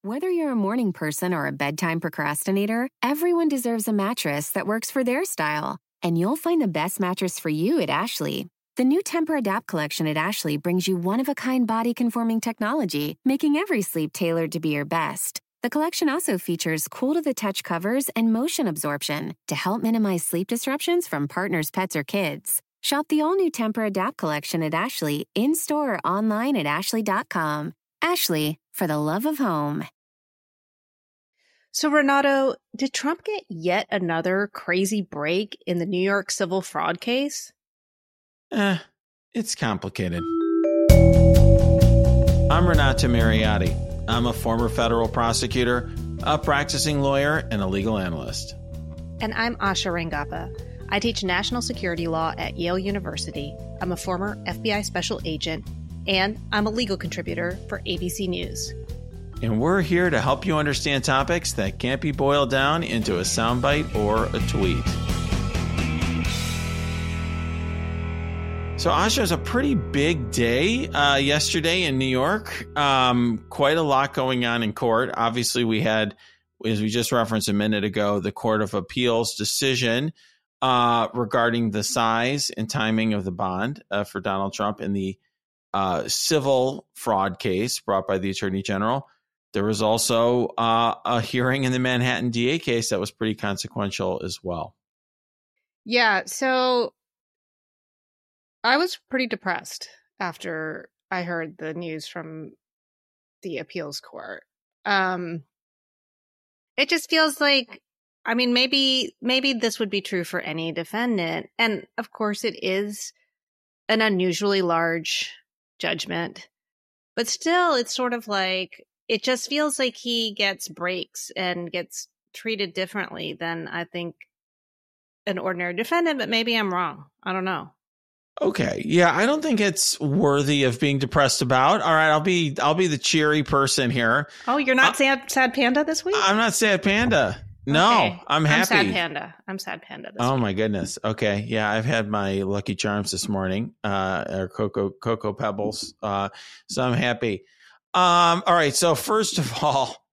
Whether you're a morning person or a bedtime procrastinator, everyone deserves a mattress that works for their style. And you'll find the best mattress for you at Ashley. The new Temper-Adapt collection at Ashley brings you one-of-a-kind body-conforming technology, making every sleep tailored to be your best. The collection also features cool-to-the-touch covers and motion absorption to help minimize sleep disruptions from partners, pets, or kids. Shop the all-new Temper-Adapt collection at Ashley, in-store or online at ashley.com. Ashley, for the love of home. So, Renato, did Trump get yet another crazy break in the New York civil fraud case? It's complicated. I'm Renato Mariotti. I'm a former federal prosecutor, a practicing lawyer, and a legal analyst. And I'm Asha Rangappa. I teach national security law at Yale University. I'm a former FBI special agent, and I'm a legal contributor for ABC News. And we're here to help you understand topics that can't be boiled down into a soundbite or a tweet. So, Asha, it was a pretty big day yesterday in New York. Quite a lot going on in court. Obviously, we had, as we just referenced a minute ago, the Court of Appeals decision regarding the size and timing of the bond for Donald Trump in the civil fraud case brought by the Attorney General. There was also a hearing in the Manhattan DA case that was pretty consequential as well. Yeah, so I was pretty depressed after I heard the news from the appeals court. It just feels like, I mean, maybe this would be true for any defendant. And of course, it is an unusually large judgment. But still, it's sort of like, it just feels like he gets breaks and gets treated differently than I think an ordinary defendant, but maybe I'm wrong. I don't know. Okay. Yeah, I don't think it's worthy of being depressed about. All right, I'll be the cheery person here. Oh, you're not sad panda this week? I'm not sad panda. No, okay. I'm happy. I'm sad panda this week. Oh my goodness. Okay. Yeah, I've had my Lucky Charms this morning, or Cocoa Pebbles. So I'm happy. All right. So first of all,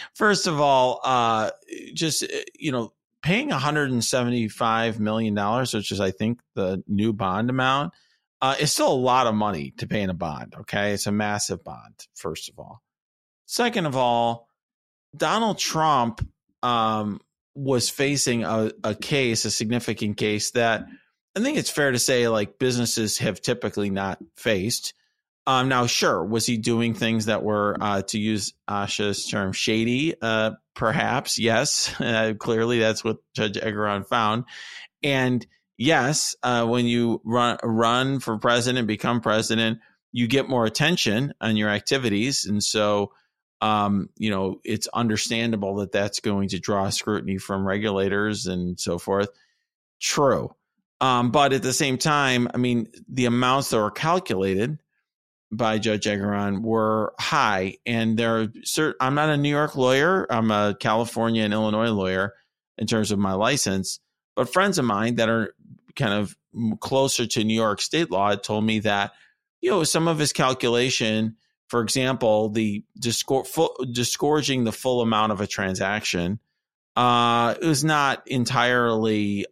just, paying $175 million, which is, I think, the new bond amount, is still a lot of money to pay in a bond. Okay. It's a massive bond, first of all. Second of all, Donald Trump was facing a significant case that I think it's fair to say, like, businesses have typically not faced. Now, sure, was he doing things that were, to use Asha's term, shady? Perhaps, yes. Clearly, that's what Judge Engoron found. And yes, when you run for president, become president, you get more attention on your activities. And so, it's understandable that that's going to draw scrutiny from regulators and so forth. True. But at the same time, I mean, the amounts that were calculated by Judge Engoron were high. And I'm not a New York lawyer. I'm a California and Illinois lawyer in terms of my license. But friends of mine that are kind of closer to New York state law had told me that, some of his calculation, for example, the disgorging the full amount of a transaction, it was not entirely,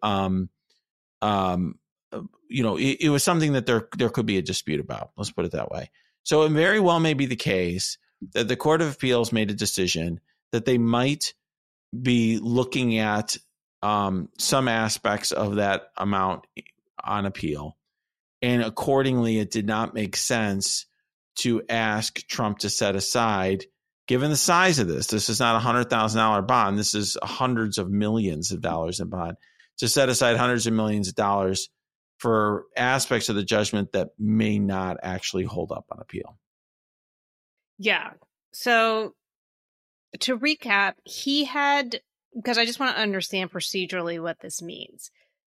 it was something that there could be a dispute about. Let's put it that way. So it very well may be the case that the Court of Appeals made a decision that they might be looking at some aspects of that amount on appeal. And accordingly, it did not make sense to ask Trump to set aside, given the size of this is not a $100,000 bond. This is hundreds of millions of dollars in bond, to set aside hundreds of millions of dollars for aspects of the judgment that may not actually hold up on appeal. Yeah. So to recap, because I just want to understand procedurally what this means.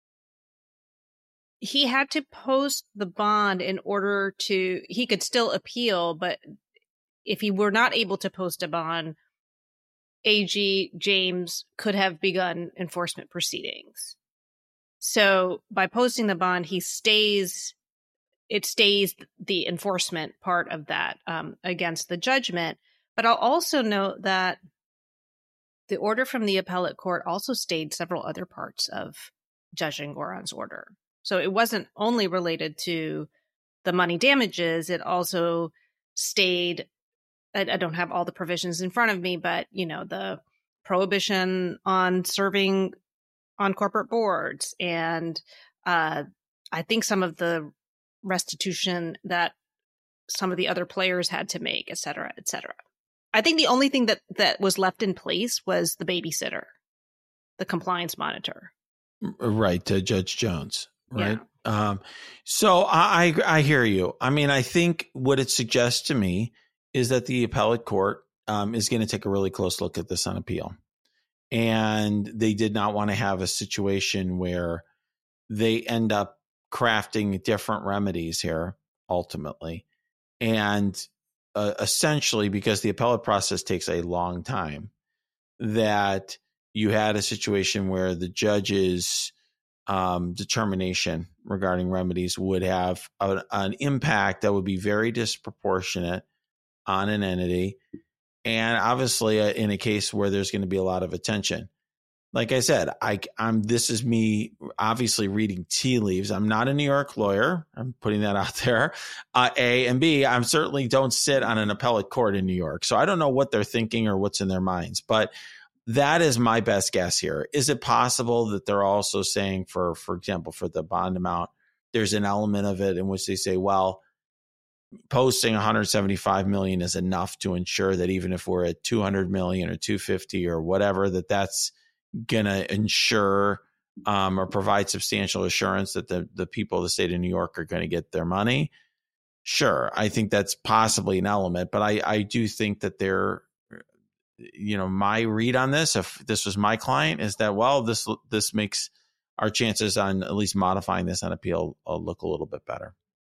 He had to post the bond in order he could still appeal, but if he were not able to post a bond, AG James could have begun enforcement proceedings. So by posting the bond, it stays the enforcement part of that against the judgment. But I'll also note that the order from the appellate court also stayed several other parts of Judge Engoron's order. So it wasn't only related to the money damages, it also stayed, I don't have all the provisions in front of me, but, the prohibition on serving on corporate boards and I think some of the restitution that some of the other players had to make, et cetera, et cetera. I think the only thing that was left in place was the babysitter, the compliance monitor. Right, to Judge Jones, right? Yeah. So I hear you. I mean, I think what it suggests to me is that the appellate court is going to take a really close look at this on appeal. And they did not want to have a situation where they end up crafting different remedies here ultimately. And essentially, because the appellate process takes a long time, that you had a situation where the judge's determination regarding remedies would have an impact that would be very disproportionate on an entity. And obviously, in a case where there's going to be a lot of attention. Like I said, this is me obviously reading tea leaves. I'm not a New York lawyer. I'm putting that out there. A, and B, I certainly don't sit on an appellate court in New York. So I don't know what they're thinking or what's in their minds. But that is my best guess here. Is it possible that they're also saying, for example, for the bond amount, there's an element of it in which they say, well, posting 175 million is enough to ensure that even if we're at 200 million or 250 or whatever, that's going to ensure or provide substantial assurance that the people of the state of New York are going to get their money. Sure. I think that's possibly an element, but I do think that they're, my read on this, if this was my client, is that, well, this makes our chances on at least modifying this on appeal look a little bit better.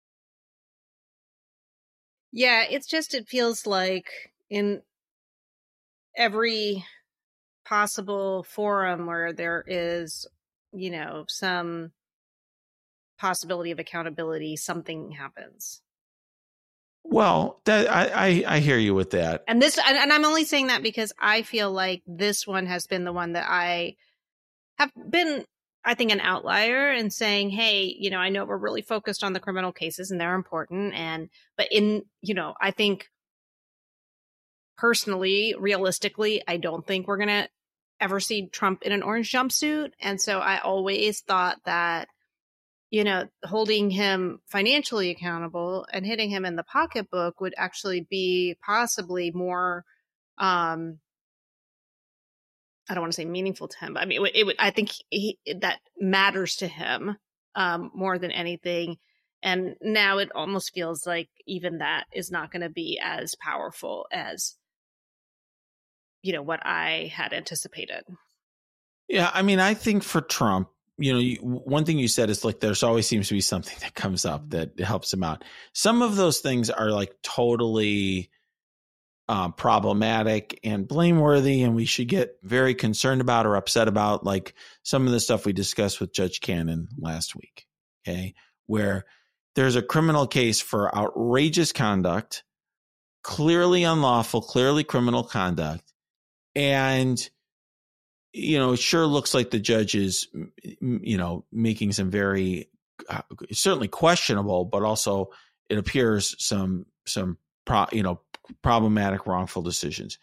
Yeah, it feels like in every possible forum where there is, some possibility of accountability, something happens. Well, that I hear you with that. And I'm only saying that because I feel like this one has been the one that I have been, I think, an outlier in saying, hey, I know we're really focused on the criminal cases and they're important. But I think personally, realistically, I don't think we're going to ever see Trump in an orange jumpsuit. And so I always thought that, holding him financially accountable and hitting him in the pocketbook would actually be possibly more, I don't want to say meaningful to him, but I mean, it would, I think that matters to him more than anything. And now it almost feels like even that is not going to be as powerful as, what I had anticipated. Yeah. I mean, I think for Trump, one thing you said is like, there's always seems to be something that comes up that helps him out. Some of those things are like totally problematic and blameworthy, and we should get very concerned about or upset about, like some of the stuff we discussed with Judge Cannon last week. Okay. Where there's a criminal case for outrageous conduct, clearly unlawful, clearly criminal conduct. And, it sure looks like the judge is, making some very, certainly questionable, but also it appears some problematic, wrongful decisions.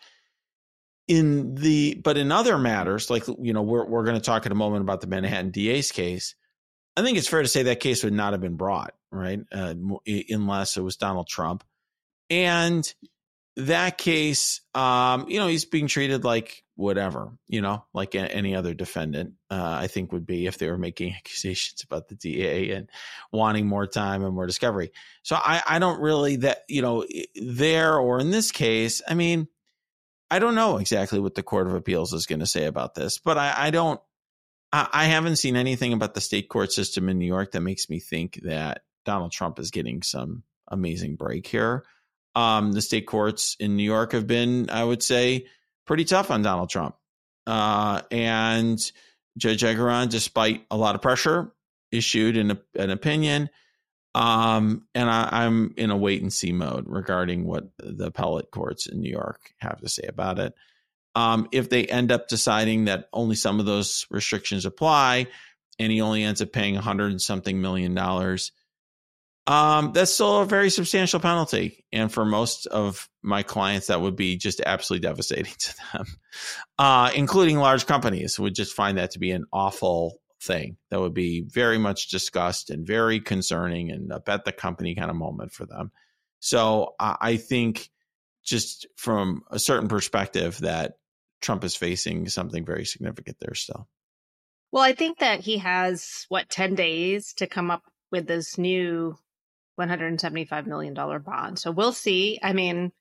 But in other matters, like, we're going to talk in a moment about the Manhattan DA's case. I think it's fair to say that case would not have been brought, right? Unless it was Donald Trump. And that case, he's being treated like whatever, like any other defendant, I think would be if they were making accusations about the DA and wanting more time and more discovery. So I don't really there or in this case, I mean, I don't know exactly what the Court of Appeals is going to say about this, but I haven't seen anything about the state court system in New York that makes me think that Donald Trump is getting some amazing break here. The state courts in New York have been, I would say, pretty tough on Donald Trump. And Judge Engoron, despite a lot of pressure, issued an opinion And I'm in a wait and see mode regarding what the appellate courts in New York have to say about it. If they end up deciding that only some of those restrictions apply and he only ends up paying $100 and something million, that's still a very substantial penalty. And for most of my clients, that would be just absolutely devastating to them, including large companies would just find that to be an awful thing. That would be very much discussed and very concerning and a bet the company kind of moment for them. So I think just from a certain perspective that Trump is facing something very significant there still. Well, I think that he has, 10 days to come up with this new $175 million bond. So we'll see. I mean,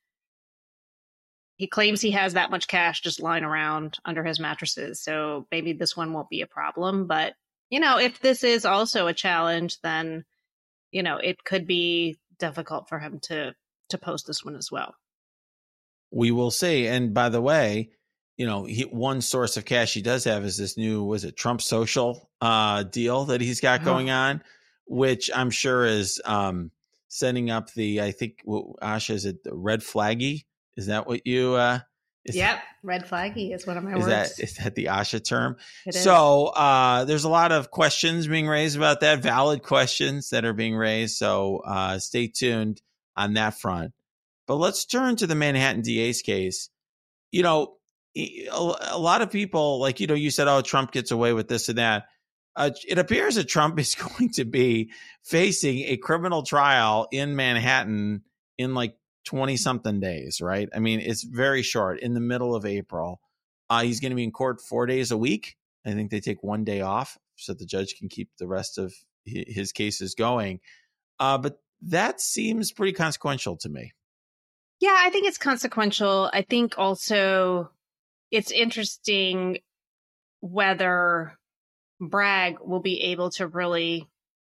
he claims he has that much cash just lying around under his mattresses. So maybe this one won't be a problem. But, if this is also a challenge, then, it could be difficult for him to post this one as well. We will see. And by the way, one source of cash he does have is this new, was it Trump Social deal that he's got going on, which I'm sure is setting up I think, Asha, is it the red flaggy? Is that what you? Yep, red flaggy is one of my words. Is that the Asha term? It is. So there's a lot of questions being raised about that, valid questions that are being raised. So stay tuned on that front. But let's turn to the Manhattan DA's case. A lot of people, like, you said, oh, Trump gets away with this and that. It appears that Trump is going to be facing a criminal trial in Manhattan in like 20-something days, right? I mean, it's very short, in the middle of April. He's going to be in court 4 days a week. I think they take 1 day off so the judge can keep the rest of his cases going. But that seems pretty consequential to me. Yeah, I think it's consequential. I think also it's interesting whether Bragg will be able to really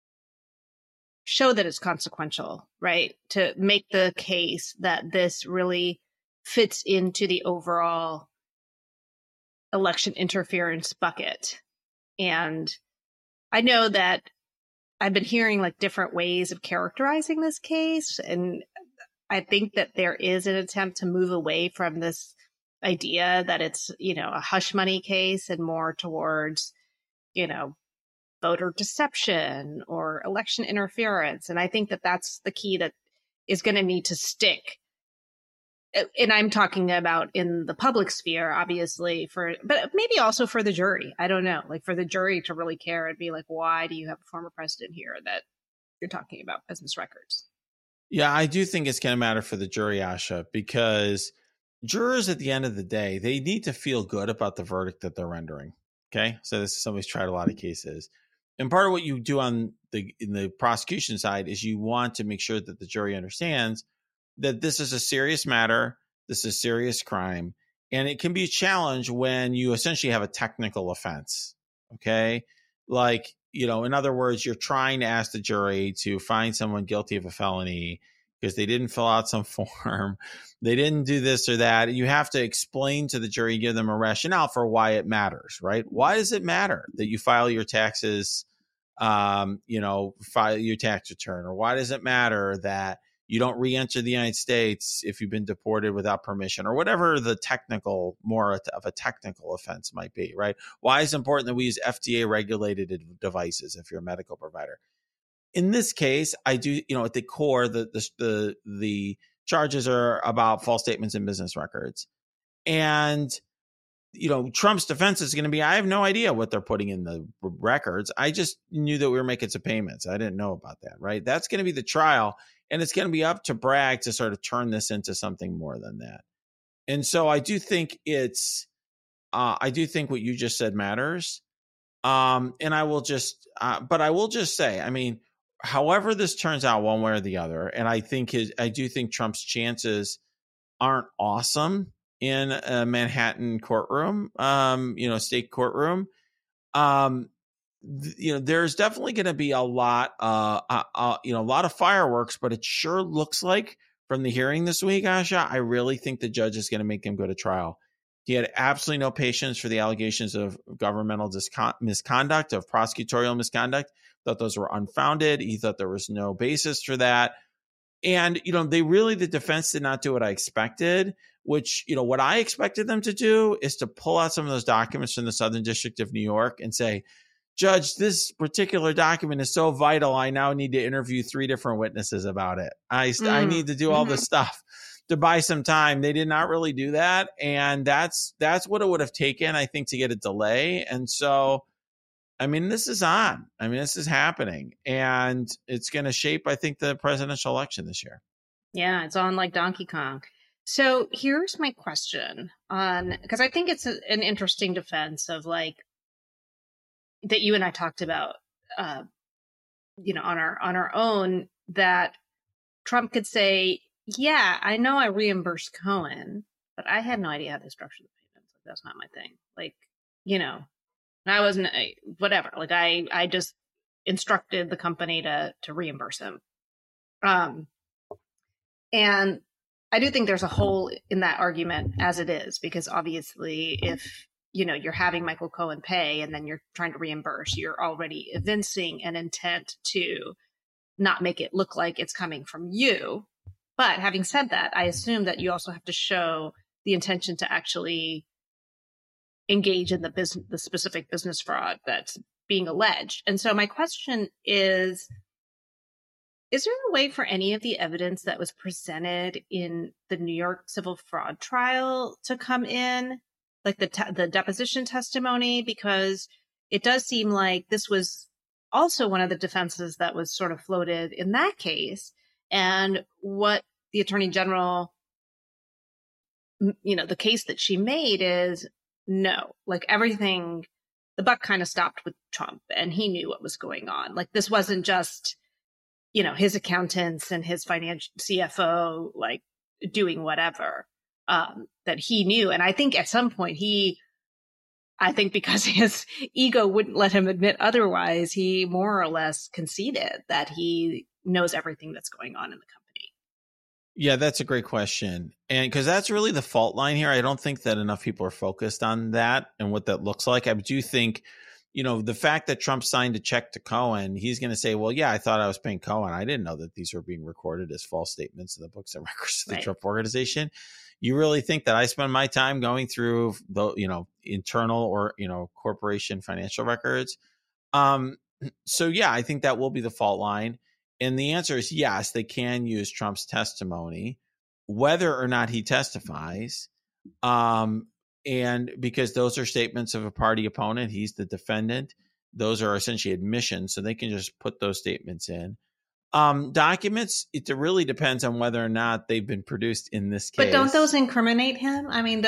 show that it's consequential, right? To make the case that this really fits into the overall election interference bucket. And I know that I've been hearing like different ways of characterizing this case. And I think that there is an attempt to move away from this idea that it's, a hush money case and more towards, voter deception or election interference. And I think that that's the key that is going to need to stick. And I'm talking about in the public sphere, obviously, but maybe also for the jury. I don't know, like for the jury to really care and be like, why do you have a former president here that you're talking about business records? Yeah, I do think it's going to matter for the jury, Asha, because jurors at the end of the day, they need to feel good about the verdict that they're rendering. Okay. So this is somebody's tried a lot of cases. And part of what you do in the prosecution side is you want to make sure that the jury understands that this is a serious matter. This is a serious crime. And it can be a challenge when you essentially have a technical offense. Okay. Like, in other words, you're trying to ask the jury to find someone guilty of a felony because they didn't fill out some form. They didn't do this or that. You have to explain to the jury, give them a rationale for why it matters, right? Why does it matter that you file your taxes, file your tax return? Or why does it matter that you don't re-enter the United States if you've been deported without permission, or whatever the more of a technical offense might be, right? Why is it important that we use FDA regulated devices if you're a medical provider? In this case, I do, at the core, the charges are about false statements in business records. And, Trump's defense is going to be, I have no idea what they're putting in the records. I just knew that we were making some payments. I didn't know about that, right? That's going to be the trial. And it's going to be up to Bragg to sort of turn this into something more than that. And so I do think I do think what you just said matters. And I will just say, I mean, however this turns out one way or the other, and I do think Trump's chances aren't awesome in a Manhattan courtroom, state courtroom. There's definitely going to be a lot of fireworks, but it sure looks like from the hearing this week, Asha, I really think the judge is going to make him go to trial. He had absolutely no patience for the allegations of governmental misconduct, of prosecutorial misconduct. Thought those were unfounded. He thought there was no basis for that. And, the defense did not do what I expected, which, what I expected them to do is to pull out some of those documents from the Southern District of New York and say, Judge, this particular document is so vital, I now need to interview 3 different witnesses about it. I need to do all this stuff to buy some time. They did not really do that. And that's what it would have taken, I think, to get a delay. And so, this is on. This is happening. And it's going to shape, I think, the presidential election this year. Yeah, it's on like Donkey Kong. So here's my question on, because I think it's an interesting defense of like, that you and I talked about, on our own, that Trump could say, yeah, I know I reimbursed Cohen, but I had no idea how they structured the payments. Like, that's not my thing. Like, I wasn't, whatever. Like, I just instructed the company to reimburse him. And I do think there's a hole in that argument as it is, because obviously if, you're having Michael Cohen pay and then you're trying to reimburse, you're already evincing an intent to not make it look like it's coming from you. But having said that, I assume that you also have to show the intention to actually engage in the specific business fraud that's being alleged. And so my question is there a way for any of the evidence that was presented in the New York civil fraud trial to come in? Like the deposition testimony, because it does seem like this was also one of the defenses that was sort of floated in that case. And what the attorney general, the case that she made is no, like everything, the buck kind of stopped with Trump and he knew what was going on. Like this wasn't just, his accountants and his financial CFO, like doing whatever. That he knew. And I think at some point because his ego wouldn't let him admit otherwise, he more or less conceded that he knows everything that's going on in the company. Yeah, that's a great question. And because that's really the fault line here. I don't think that enough people are focused on that and what that looks like. I do think, the fact that Trump signed a check to Cohen, he's going to say, well, yeah, I thought I was paying Cohen. I didn't know that these were being recorded as false statements in the books and records of the Trump Organization. You really think that I spend my time going through the, internal or, corporation financial records? So, yeah, I think that will be the fault line. And the answer is yes, they can use Trump's testimony, whether or not he testifies. And because those are statements of a party opponent, he's the defendant. Those are essentially admissions. So they can just put those statements in. Documents, it really depends on whether or not they've been produced in this case. But don't those incriminate him?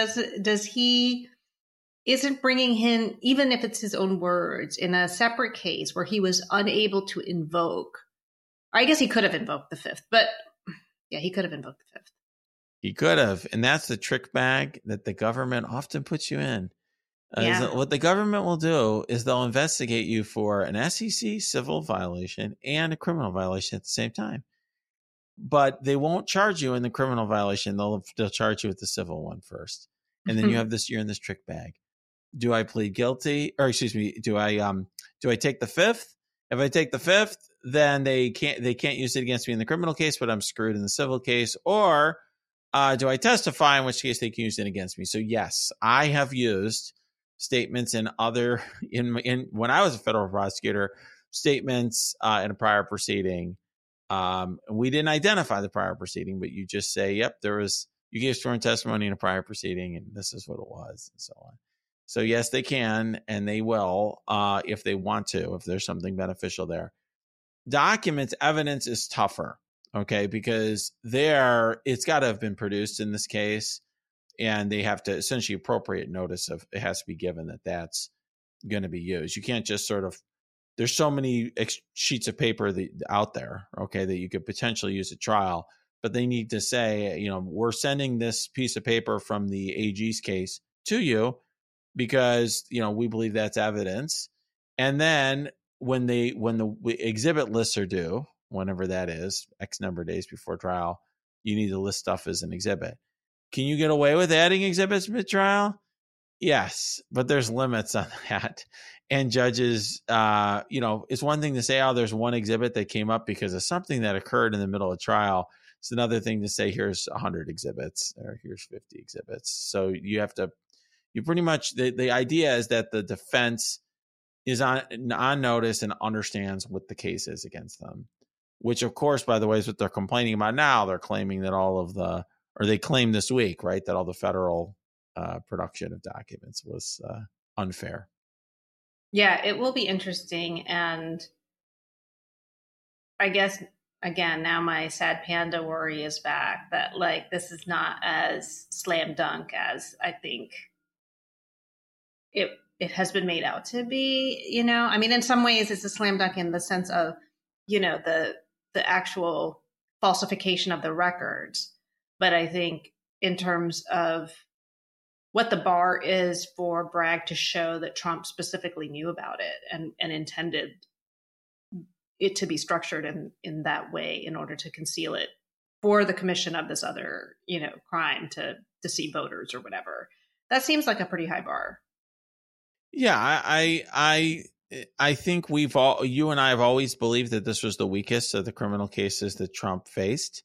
Isn't bringing him, even if it's his own words, in a separate case where he was unable to invoke, or I guess he could have invoked the fifth, but yeah, he could have invoked the fifth. He could have. And that's the trick bag that the government often puts you in. What the government will do is they'll investigate you for an SEC civil violation and a criminal violation at the same time. But they won't charge you in the criminal violation. They'll charge you with the civil one first. And then you're in this trick bag. Do I plead guilty? Or excuse me, do I take the fifth? If I take the fifth, then they can't use it against me in the criminal case, but I'm screwed in the civil case. Or do I testify, in which case they can use it against me? So yes, I have used statements in when I was a federal prosecutor, statements in a prior proceeding. We didn't identify the prior proceeding, but you just say, yep, you gave sworn testimony in a prior proceeding and this is what it was, and so on. So yes, they can, and they will, if they want to, if there's something beneficial there. Documents, evidence is tougher, okay, because it's got to have been produced in this case. And they have to essentially appropriate notice of it has to be given that that's going to be used. You can't just there's so many sheets of paper out there, okay, that you could potentially use at trial, but they need to say, we're sending this piece of paper from the AG's case to you because, we believe that's evidence. And then when the exhibit lists are due, whenever that is, X number of days before trial, you need to list stuff as an exhibit. Can you get away with adding exhibits mid-trial? Yes, but there's limits on that. And judges, it's one thing to say, oh, there's one exhibit that came up because of something that occurred in the middle of trial. It's another thing to say, here's 100 exhibits or here's 50 exhibits. So you pretty much, the idea is that the defense is on notice and understands what the case is against them, which of course, by the way, is what they're complaining about now. They're claiming that they claim this week, right, that all the federal production of documents was unfair. Yeah, it will be interesting. And I guess, again, now my sad panda worry is back that like this is not as slam dunk as I think it has been made out to be, I mean, in some ways it's a slam dunk in the sense of, the actual falsification of the records. But I think in terms of what the bar is for Bragg to show that Trump specifically knew about it and intended it to be structured in that way in order to conceal it for the commission of this other, crime to deceive voters or whatever. That seems like a pretty high bar. Yeah, I think you and I have always believed that this was the weakest of the criminal cases that Trump faced.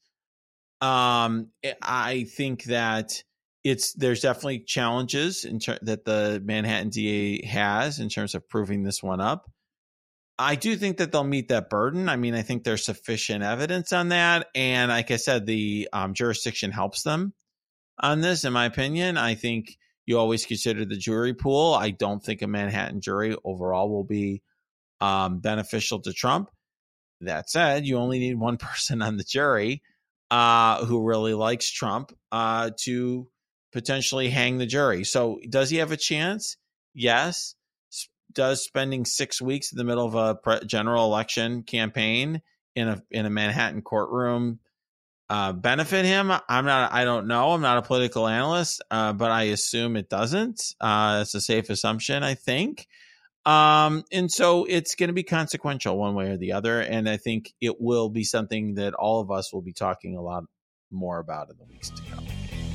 I think that there's definitely challenges that the Manhattan DA has in terms of proving this one up. I do think that they'll meet that burden. I mean, I think there's sufficient evidence on that. And like I said, the jurisdiction helps them on this, in my opinion. I think you always consider the jury pool. I don't think a Manhattan jury overall will be beneficial to Trump. That said, you only need one person on the jury who really likes Trump to potentially hang the jury. So does he have a chance? Yes. Does spending 6 weeks in the middle of a general election campaign in a Manhattan courtroom benefit him? I don't know. I'm not a political analyst, but I assume it doesn't. It's a safe assumption, I think. And so it's going to be consequential one way or the other. And I think it will be something that all of us will be talking a lot more about in the weeks to come.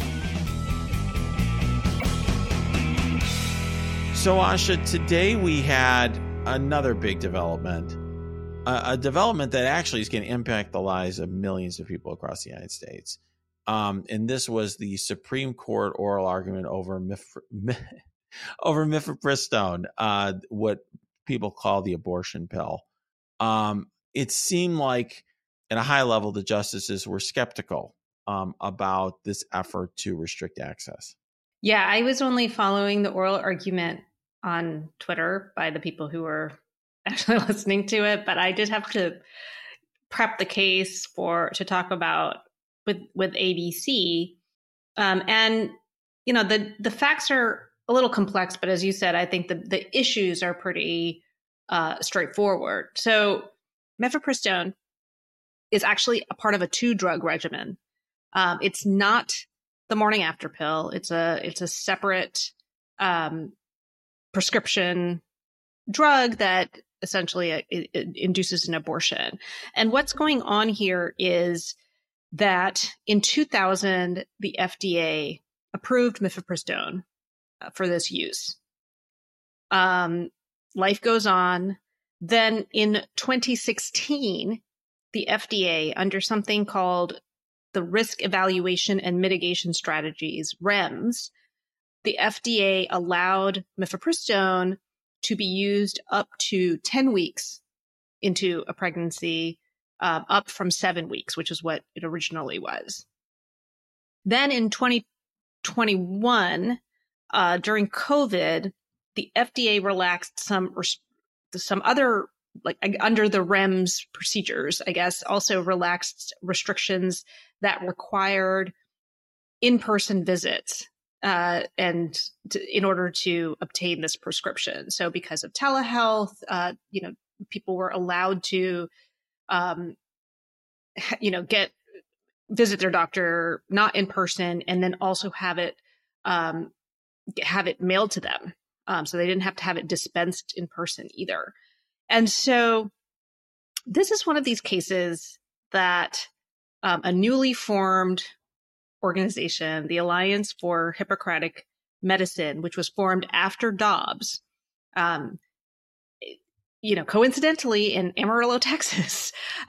So, Asha, today we had another big development, a development that actually is going to impact the lives of millions of people across the United States. And this was the Supreme Court oral argument over mifepristone, what people call the abortion pill. It seemed like at a high level, the justices were skeptical about this effort to restrict access. Yeah, I was only following the oral argument on Twitter by the people who were actually listening to it, but I did have to prep the case to talk about with ABC. And, the facts are a little complex, but as you said, I think the issues are pretty straightforward. So mifepristone is actually a part of a 2-drug regimen. It's not the morning after pill. It's a separate prescription drug that essentially it induces an abortion. And what's going on here is that in 2000, the FDA approved mifepristone for this use. Life goes on. Then in 2016, the FDA, under something called the Risk Evaluation and Mitigation Strategies, REMS, the FDA allowed mifepristone to be used up to 10 weeks into a pregnancy, up from 7 weeks, which is what it originally was. Then in 2021, during COVID, the FDA relaxed some other, like under the REMS procedures, I guess, also relaxed restrictions that required in-person visits in order to obtain this prescription. So because of telehealth, people were allowed to, visit their doctor not in person, and then also have it mailed to them. So they didn't have to have it dispensed in person either. And so this is one of these cases that a newly formed organization, the Alliance for Hippocratic Medicine, which was formed after Dobbs, coincidentally in Amarillo, Texas,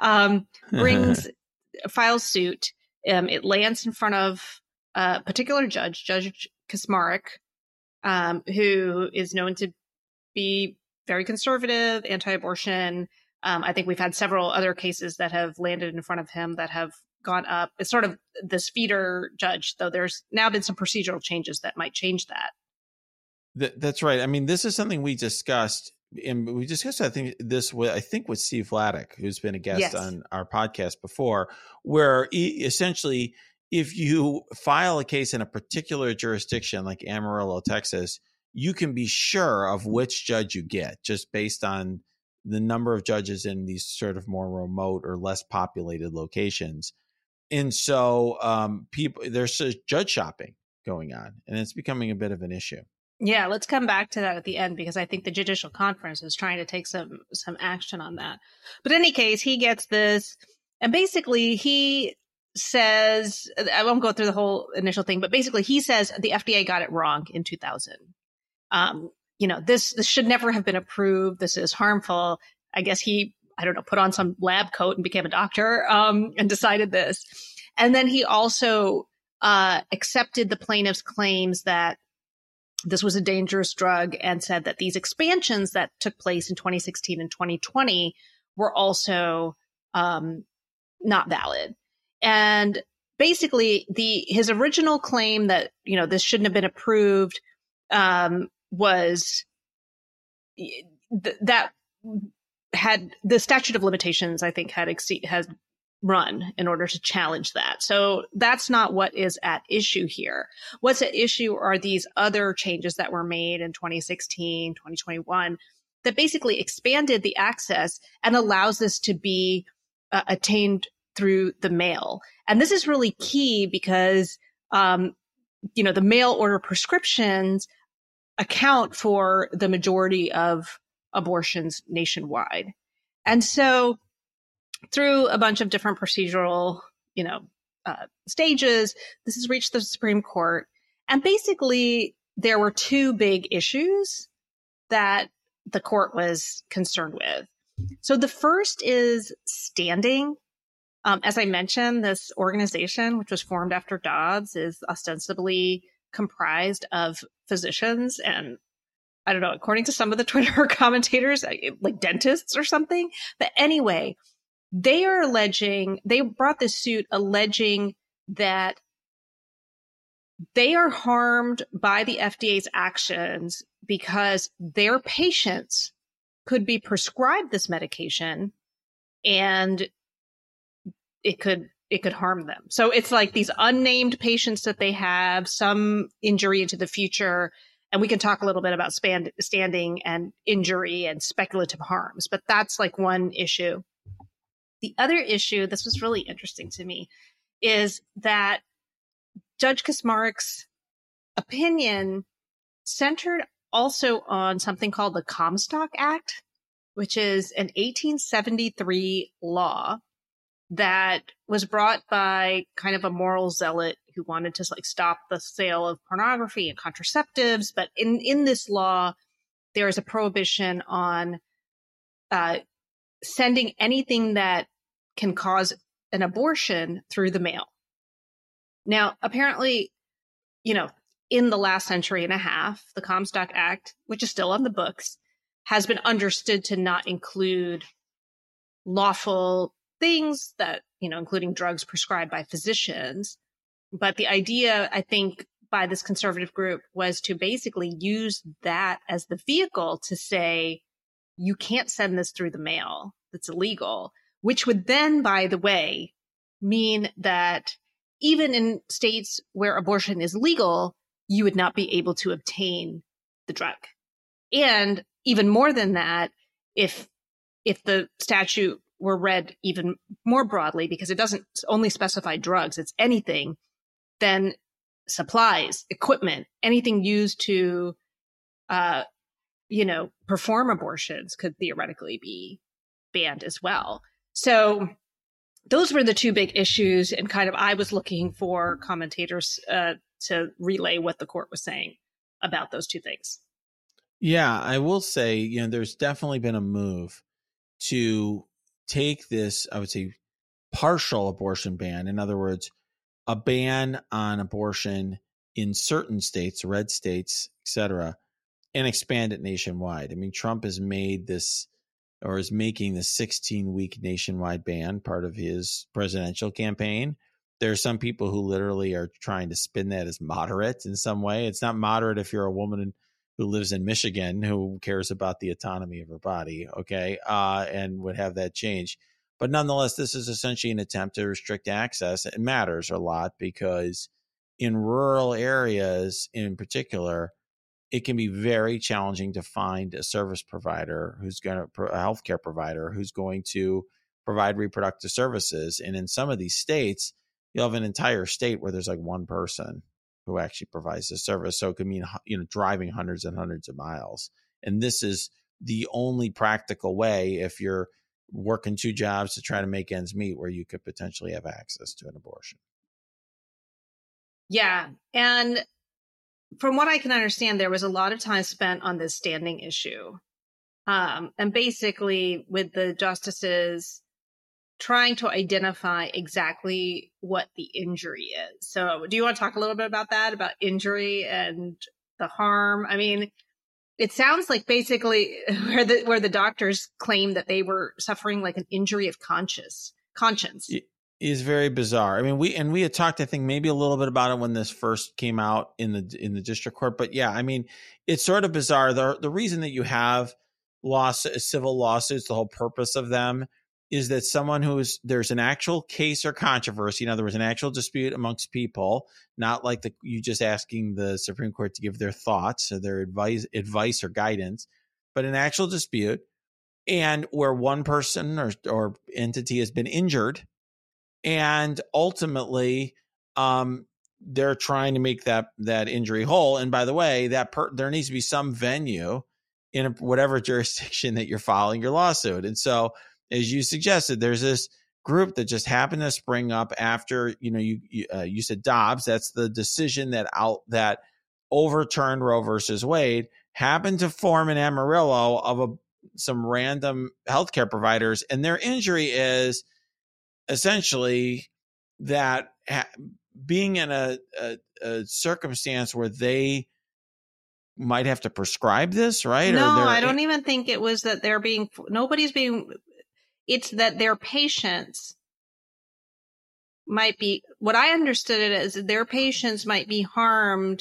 files suit. It lands in front of a particular judge, Judge Kaczmarek, who is known to be very conservative, anti-abortion. I think we've had several other cases that have landed in front of him that have gone up. It's sort of this feeder judge, though there's now been some procedural changes that might change that. That's right. I mean, this is something we discussed, and we discussed, I think with Steve Vladeck, who's been a guest on our podcast before, where essentially, if you file a case in a particular jurisdiction like Amarillo, Texas, you can be sure of which judge you get just based on the number of judges in these sort of more remote or less populated locations. And so there's judge shopping going on, and it's becoming a bit of an issue. Yeah, let's come back to that at the end, because I think the Judicial Conference is trying to take some action on that. But in any case, he gets this, and basically he says, I won't go through the whole initial thing, but basically he says the FDA got it wrong in 2000. This should never have been approved. This is harmful. I guess he, put on some lab coat and became a doctor and decided this. And then he also accepted the plaintiff's claims that this was a dangerous drug and said that these expansions that took place in 2016 and 2020 were also not valid. And basically his original claim that, this shouldn't have been approved was that had the statute of limitations, I think, has run in order to challenge that. So that's not what is at issue here. What's at issue are these other changes that were made in 2016, 2021 that basically expanded the access and allows this to be attained through the mail. And this is really key because, the mail order prescriptions account for the majority of abortions nationwide. And so through a bunch of different procedural, stages, this has reached the Supreme Court. And basically, there were two big issues that the court was concerned with. So the first is standing. As I mentioned, this organization, which was formed after Dobbs, is ostensibly comprised of physicians and, I don't know, according to some of the Twitter commentators, like dentists or something. But anyway, they brought this suit alleging that they are harmed by the FDA's actions because their patients could be prescribed this medication and it could harm them. So it's like these unnamed patients that they have, some injury into the future. And we can talk a little bit about standing and injury and speculative harms, but that's like one issue. The other issue, this was really interesting to me, is that Judge Kaczmarek's opinion centered also on something called the Comstock Act, which is an 1873 law that was brought by kind of a moral zealot who wanted to stop the sale of pornography and contraceptives. But in this law, there is a prohibition on sending anything that can cause an abortion through the mail. Now, apparently, in the last century and a half, the Comstock Act, which is still on the books, has been understood to not include lawful things that, including drugs prescribed by physicians. But the idea, I think, by this conservative group was to basically use that as the vehicle to say, you can't send this through the mail. That's illegal, which would then, by the way, mean that even in states where abortion is legal, you would not be able to obtain the drug. And even more than that, if the statute were read even more broadly, because it doesn't only specify drugs, it's anything, then supplies, equipment, anything used to, perform abortions could theoretically be banned as well. So those were the two big issues, and kind of I was looking for commentators to relay what the court was saying. about those two things. Yeah, I will say, there's definitely been a move to take this, I would say, partial abortion ban. In other words, a ban on abortion in certain states, red states, et cetera, and expand it nationwide. I mean, Trump has made this, or is making the 16-week nationwide ban part of his presidential campaign. There are some people who literally are trying to spin that as moderate in some way. It's not moderate if you're a woman who lives in Michigan who cares about the autonomy of her body, okay, and would have that change. But nonetheless, this is essentially an attempt to restrict access. It matters a lot because in rural areas in particular, it can be very challenging to find a service provider a healthcare provider who's going to provide reproductive services. And in some of these states, you'll have an entire state where there's like one person who actually provides the service. So it could mean, driving hundreds and hundreds of miles. And this is the only practical way, if you're working two jobs to try to make ends meet, where you could potentially have access to an abortion. Yeah. And from what I can understand, there was a lot of time spent on this standing issue. And basically with the justices trying to identify exactly what the injury is. So do you want to talk a little bit about that, about injury and the harm? I mean, it sounds like basically where the doctors claim that they were suffering like an injury of conscience. Is very bizarre. I mean, we had talked, I think, maybe a little bit about it when this first came out in the district court. But yeah, I mean, it's sort of bizarre. The reason that you have civil lawsuits, the whole purpose of them is that there's an actual case or controversy. In other words, an actual dispute amongst people, not like you just asking the Supreme Court to give their thoughts or their advice or guidance, but an actual dispute, and where one person or entity has been injured. And ultimately, they're trying to make that injury whole. And by the way, there needs to be some venue in whatever jurisdiction that you're filing your lawsuit. And so, as you suggested, there's this group that just happened to spring up after you said Dobbs. That's the decision that overturned Roe versus Wade. Happened to form an Amarillo of some random healthcare providers, and their injury is essentially that being in a circumstance where they might have to prescribe this, right? No, I don't even think it was that it's that their patients might be, what I understood it as, their patients might be harmed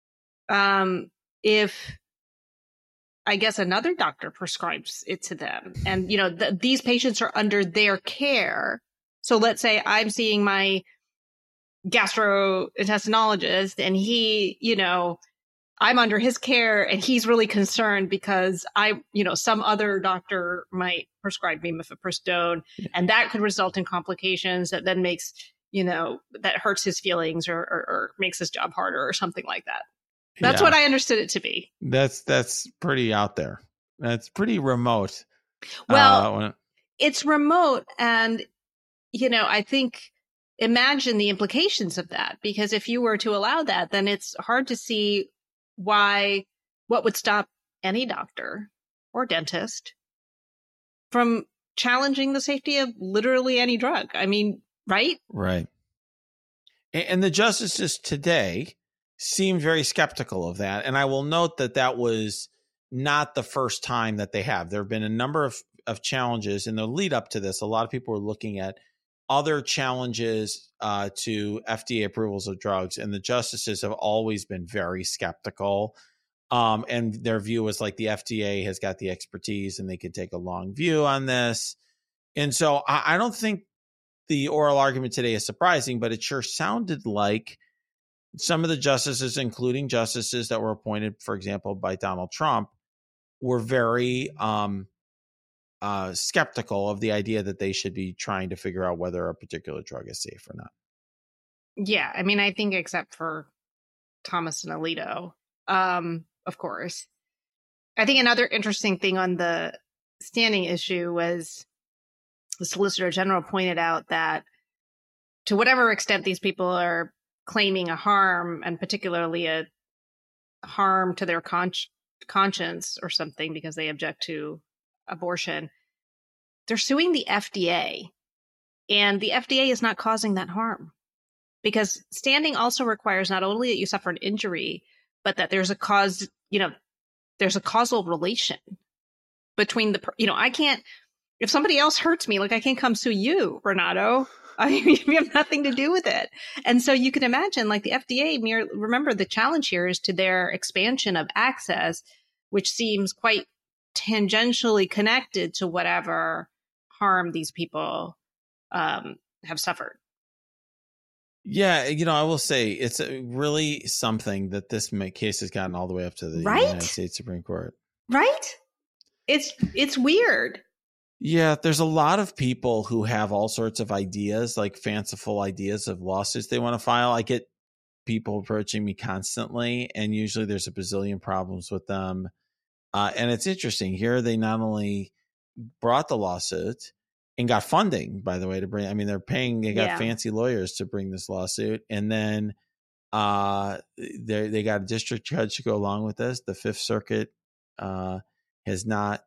if, I guess, another doctor prescribes it to them. And, these patients are under their care. So let's say I'm seeing my gastrointestinologist and he, I'm under his care and he's really concerned because some other doctor might prescribe me mifepristone, and that could result in complications that then makes, that hurts his feelings or makes his job harder or something like that. That's what I understood it to be. That's pretty out there. That's pretty remote. Well, it's remote. And, I think, imagine the implications of that, because if you were to allow that, then it's hard to see what would stop any doctor or dentist from challenging the safety of literally any drug. I mean, right? Right. And the justices today seemed very skeptical of that. And I will note that was not the first time that they have. There have been a number of challenges in the lead up to this. A lot of people were looking at other challenges to FDA approvals of drugs, and the justices have always been very skeptical. And their view was like the FDA has got the expertise and they could take a long view on this. And so I don't think the oral argument today is surprising, but it sure sounded like some of the justices, including justices that were appointed, for example, by Donald Trump, were very skeptical of the idea that they should be trying to figure out whether a particular drug is safe or not. Yeah, I mean, I think except for Thomas and Alito, of course. I think another interesting thing on the standing issue was the Solicitor General pointed out that to whatever extent these people are claiming a harm, and particularly a harm to their conscience or something because they object to abortion, they're suing the FDA. And the FDA is not causing that harm, because standing also requires not only that you suffer an injury, but that there's a cause, there's a causal relation between I can't, if somebody else hurts me, like I can't come sue you, Renato. You have nothing to do with it. And so you can imagine, like, the FDA, remember the challenge here is to their expansion of access, which seems quite tangentially connected to whatever harm these people have suffered. Yeah, I will say it's really something that this case has gotten all the way up to the United States Supreme Court. Right? It's weird. Yeah, there's a lot of people who have all sorts of ideas, like fanciful ideas of lawsuits they want to file. I get people approaching me constantly, and usually there's a bazillion problems with them. And it's interesting. Here they not only brought the lawsuit and got funding, by the way, to bring, they got fancy lawyers to bring this lawsuit. And then they got a district judge to go along with this. The Fifth Circuit has not,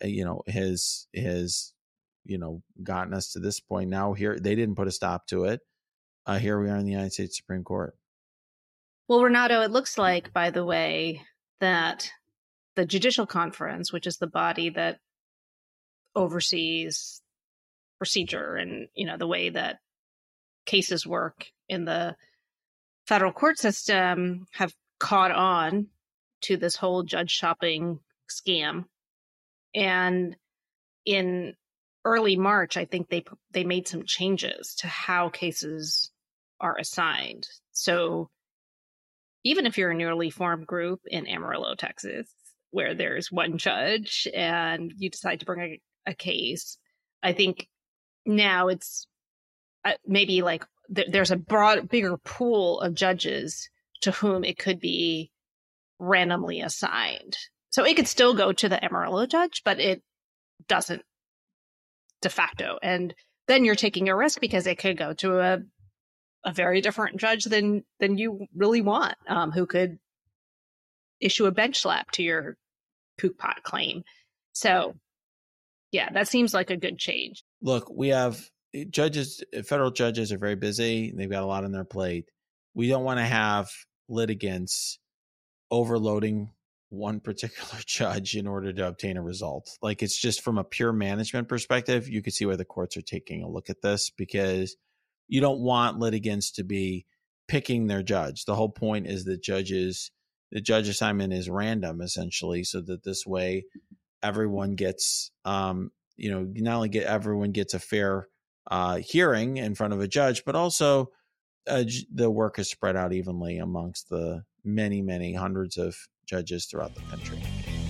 gotten us to this point. Now here, they didn't put a stop to it. Here we are in the United States Supreme Court. Well, Renato, it looks like, by the way, that the Judicial Conference, which is the body that oversees procedure and, the way that cases work in the federal court system, have caught on to this whole judge shopping scam. And in early March, I think they made some changes to how cases are assigned. So even if you're a newly formed group in Amarillo, Texas, where there's one judge and you decide to bring a case, I think now it's maybe like there's a bigger pool of judges to whom it could be randomly assigned. So it could still go to the Amarillo judge, but it doesn't de facto. And then you're taking a risk because it could go to a very different judge than you really want, who could issue a bench slap to your kook pot claim. So yeah, that seems like a good change. Look, we have judges, federal judges are very busy. They've got a lot on their plate. We don't want to have litigants overloading one particular judge in order to obtain a result. Like, it's just from a pure management perspective, you can see where the courts are taking a look at this, because you don't want litigants to be picking their judge. The whole point is that the judge assignment is random, essentially, so that this way everyone gets, not only everyone gets a fair hearing in front of a judge, but also the work is spread out evenly amongst the many, many hundreds of judges throughout the country.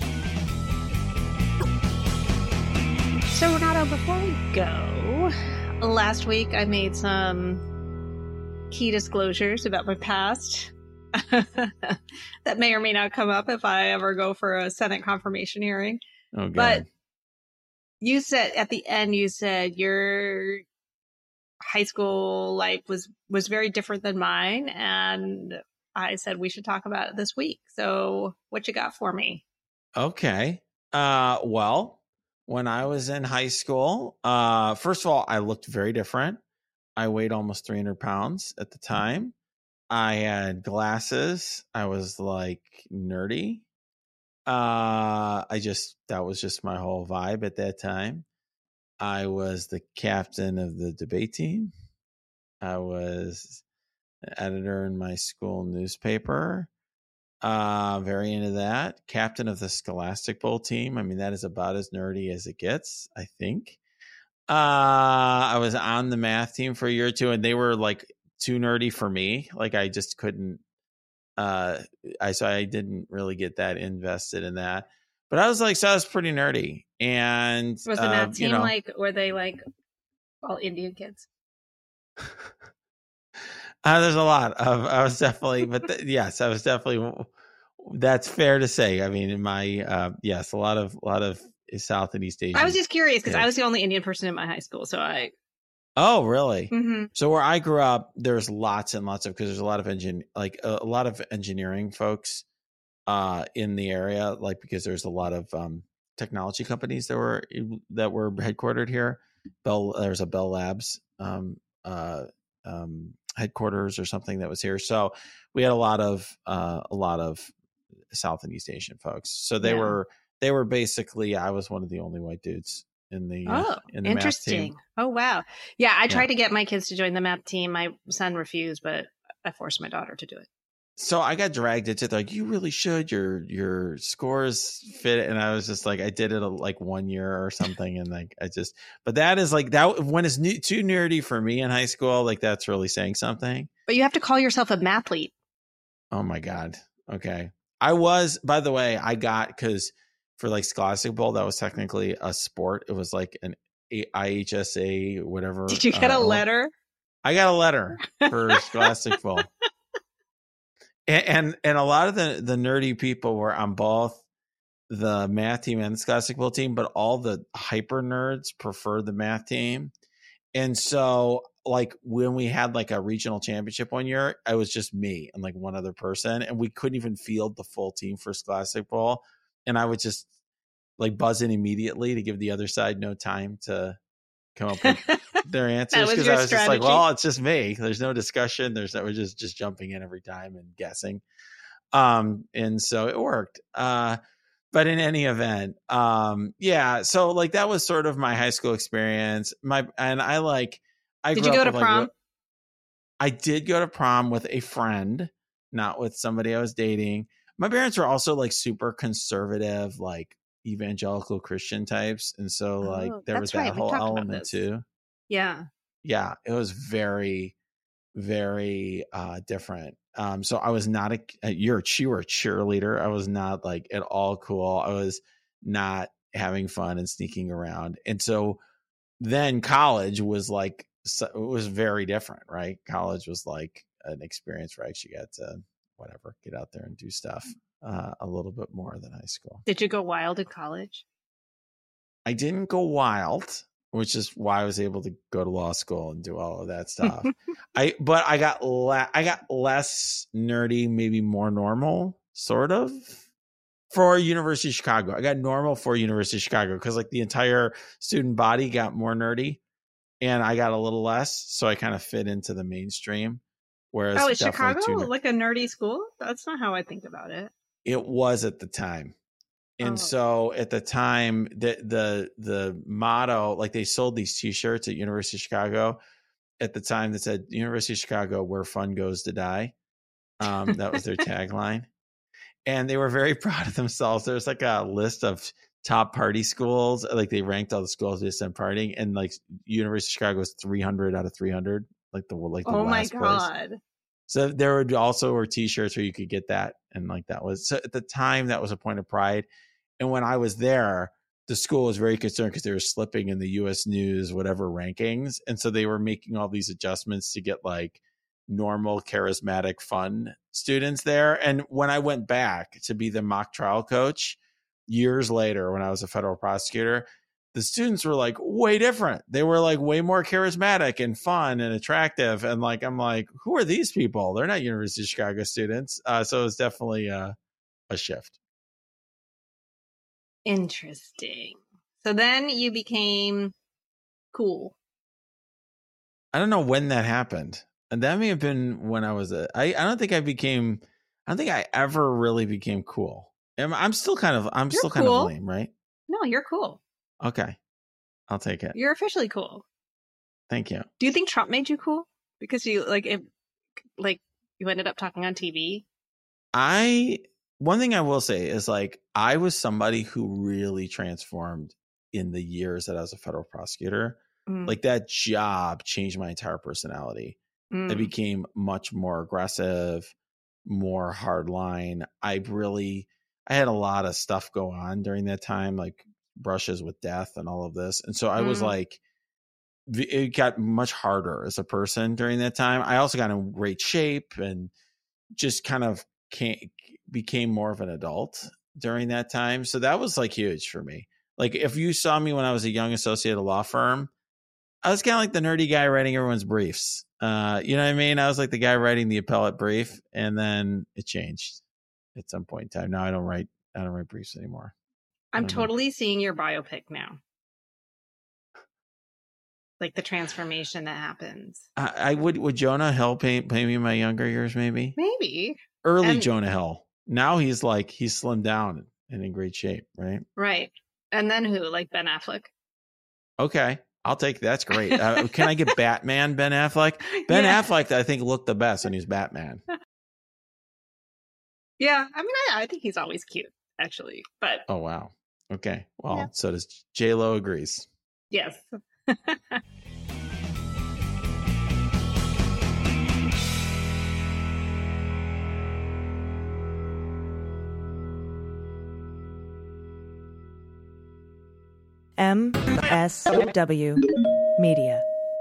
So, Renato, before we go, last week I made some key disclosures about my past that may or may not come up if I ever go for a Senate confirmation hearing. Oh, God. But you said at the end, your high school life was very different than mine, and I said we should talk about it this week. So what you got for me? Okay. Well, when I was in high school, first of all, I looked very different. I weighed almost 300 pounds at the time. I had glasses. I was like nerdy. That was just my whole vibe at that time. I was the captain of the debate team. I was an editor in my school newspaper. Very into that. Captain of the Scholastic Bowl team. I mean, that is about as nerdy as it gets, I think. I was on the math team for a year or two, and they were like too nerdy for me. Like, I just couldn't. So I didn't really get that invested in that. But I was pretty nerdy. And was the math team were they like all Indian kids? There's a lot of, I was definitely, yes, I was definitely, that's fair to say. I mean, in my, yes, a lot of South and East Asian. I was just curious because I was the only Indian person in my high school. So Oh, really? Mm-hmm. So where I grew up, there's lots and lots of, because there's a lot of a lot of engineering folks in the area, like because there's a lot of technology companies that were headquartered here. There's a Bell Labs headquarters or something that was here. So we had a lot of South and East Asian folks. So they were basically, I was one of the only white dudes in the interesting math team. Oh wow. Yeah, I tried to get my kids to join the math team. My son refused, but I forced my daughter to do it. So I got dragged into it. Like, you really should. Your scores fit. And I was just like, I did it like 1 year or something. And like, but that is like that when it's too nerdy for me in high school, like that's really saying something. But you have to call yourself a mathlete. Oh my God. Okay. I was, by the way, because for like Scholastic Bowl, that was technically a sport. It was like an IHSA, whatever. Did you get a letter? I got a letter for Scholastic Bowl. And a lot of the nerdy people were on both the math team and the Scholastic Bowl team, but all the hyper nerds preferred the math team. And so like when we had like a regional championship one year, it was just me and like one other person, and we couldn't even field the full team for Scholastic Bowl. And I would just like buzz in immediately to give the other side no time to come up with their answers, because I was just like, well, it's just me. There's no discussion. We're just jumping in every time and guessing. And so it worked. But in any event, so like that was sort of my high school experience. Did you go to prom? I did go to prom with a friend, not with somebody I was dating. My parents were also like super conservative, like evangelical Christian types, and so like there was that whole element too. Yeah it was very, very different. So I was not you were a cheerleader. I was not like at all cool. I was not having fun and sneaking around. And so then college was like, it was very different, right? College was like an experience where I actually got to get out there and do stuff a little bit more than high school. Did you go wild in college? I didn't go wild, which is why I was able to go to law school and do all of that stuff. But I got less nerdy, maybe more normal, sort of, for University of Chicago. I got normal for University of Chicago because like the entire student body got more nerdy, and I got a little less, so I kind of fit into the mainstream. Whereas is Chicago like a nerdy school? That's not how I think about it. It was at the time. And so at the time, the motto, like they sold these T-shirts at University of Chicago at the time that said University of Chicago, where fun goes to die. That was their tagline. And they were very proud of themselves. There's like a list of top party schools. Like they ranked all the schools based on partying, and like University of Chicago was 300 out of 300. Like the oh my God. Place. So there would also were T-shirts where you could get that. And like that was, so at the time that was a point of pride. And when I was there, the school was very concerned because they were slipping in the US News, whatever rankings. And so they were making all these adjustments to get like normal, charismatic, fun students there. And when I went back to be the mock trial coach years later, when I was a federal prosecutor, the students were like way different. They were like way more charismatic and fun and attractive. And like, I'm like, who are these people? They're not University of Chicago students. So it was definitely a shift. Interesting. So then you became cool. I don't know when that happened. And that may have been when I was I don't think I ever really became cool. I'm still kind of lame, right? No, you're cool. Okay. I'll take it. You're officially cool. Thank you. Do you think Trump made you cool? Because you you ended up talking on TV? One thing I will say is like, I was somebody who really transformed in the years that I was a federal prosecutor. Like that job changed my entire personality. I became much more aggressive, more hardline. I had a lot of stuff go on during that time, like brushes with death and all of this. And so I was like, it got much harder as a person during that time. I also got in great shape and just kind of became more of an adult during that time. So that was like huge for me. Like if you saw me when I was a young associate at a law firm, I was kind of like the nerdy guy writing everyone's briefs. You know what I mean? I was like the guy writing the appellate brief, and then it changed. at some point in time. Now I don't write briefs anymore. I'm totally seeing your biopic now. Like the transformation that happens. I would Jonah Hill play me in my younger years, maybe? Maybe. Early Jonah Hill. Now he's slimmed down and in great shape, right? Right. And then who? Like Ben Affleck? Okay. I'll take that's great. Can I get Batman Ben Affleck? Ben Affleck, I think, looked the best when he was Batman. Yeah. I mean, I think he's always cute, actually. But oh, wow. Okay. Well, so does J-Lo agrees. Yes. MSW Media.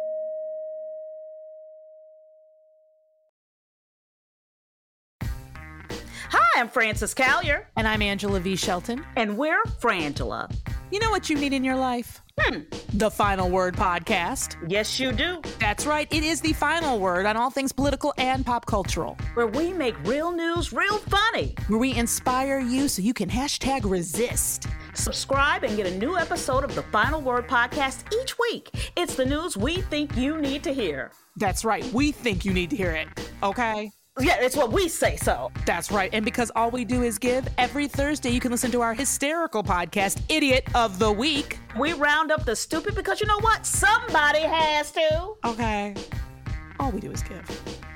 Hi, I'm Frances Callier. And I'm Angela V. Shelton. And we're Frangela. You know what you need in your life? The Final Word podcast. Yes, you do. That's right. It is the final word on all things political and pop cultural. Where we make real news real funny. Where we inspire you so you can #resist. Subscribe and get a new episode of the Final Word podcast each week. It's the news we think you need to hear. That's right. We think you need to hear it. Okay? Yeah, it's what we say so. That's right. And because all we do is give, every Thursday you can listen to our hysterical podcast, Idiot of the Week. We round up the stupid because you know what? Somebody has to. Okay. All we do is give.